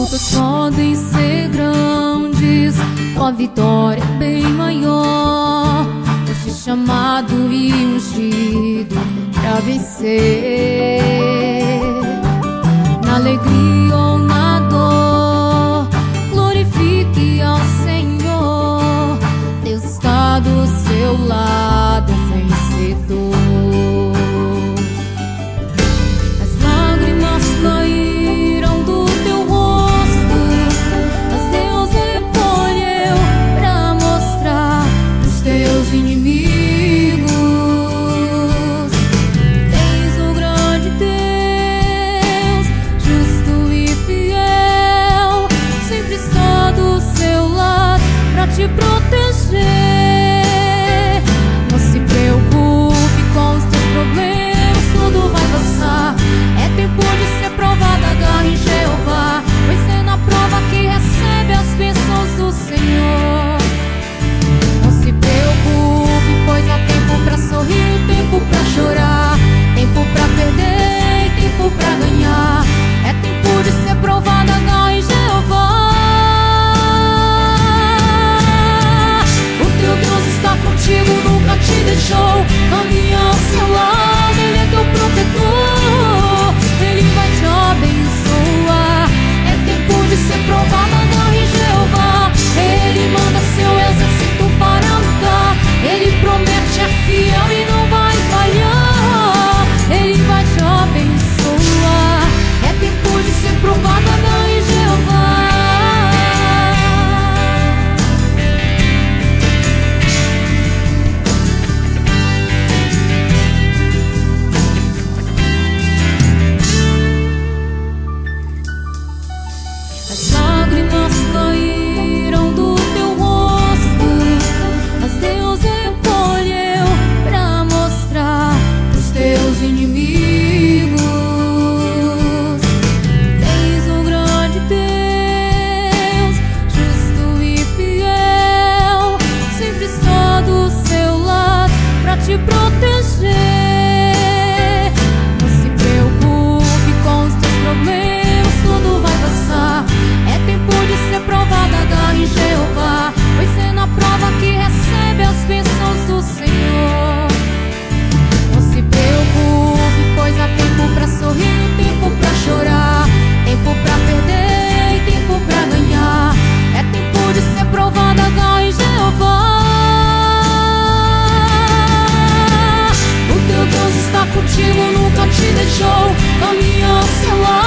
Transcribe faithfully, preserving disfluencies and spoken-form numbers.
lutas podem ser grandes, tua vitória é bem maior. Foste chamado e ungido pra vencer. Na alegria ou na dor, glorifique ao Senhor. Deus está do seu lado, vencedor. As lágrimas caíram do teu rosto, mas Deus recolheu pra mostrar os teus inimigos. Tens o grande Deus, justo e fiel, sempre está do seu lado pra te proteger. Não se preocupe com os teus problemas, tudo vai passar. É tempo de ser provado, agarre em Jeová, pois é na prova que recebe as bênçãos do Senhor. Não se preocupe, pois há tempo pra sorrir, tempo pra chorar, tempo pra perder e tempo pra ganhar. É tempo de ser provado, agarre em Jeová. O teu Deus está contigo, nunca te deixou. Caminha ao seu lado, Ele é teu protetor. Ele vai te abençoar. É tempo de ser provado, agarre em Jeová. Ele manda seu exército para lutar. Ele promete, é fiel e não vai falhar. Ele vai te abençoar. É tempo de ser provado, agarre em Jeová. As lágrimas caíram do teu rosto, mas Deus recolheu pra mostrar os teus inimigos. Tens o grande Deus, justo e fiel, sempre está do seu lado pra te proteger. Não se preocupe com os teus problemas, tudo vai passar. É tempo de ser provado, agarre em Jeová, pois é na prova que recebe as bênçãos do Senhor. Não se preocupe, pois há tempo pra sorrir, tempo pra chorar, tempo pra perder e tempo pra ganhar. É tempo de ser provado, agarre em Jeová. O teu Deus está contigo, nunca te deixou. Caminha ao seu lado,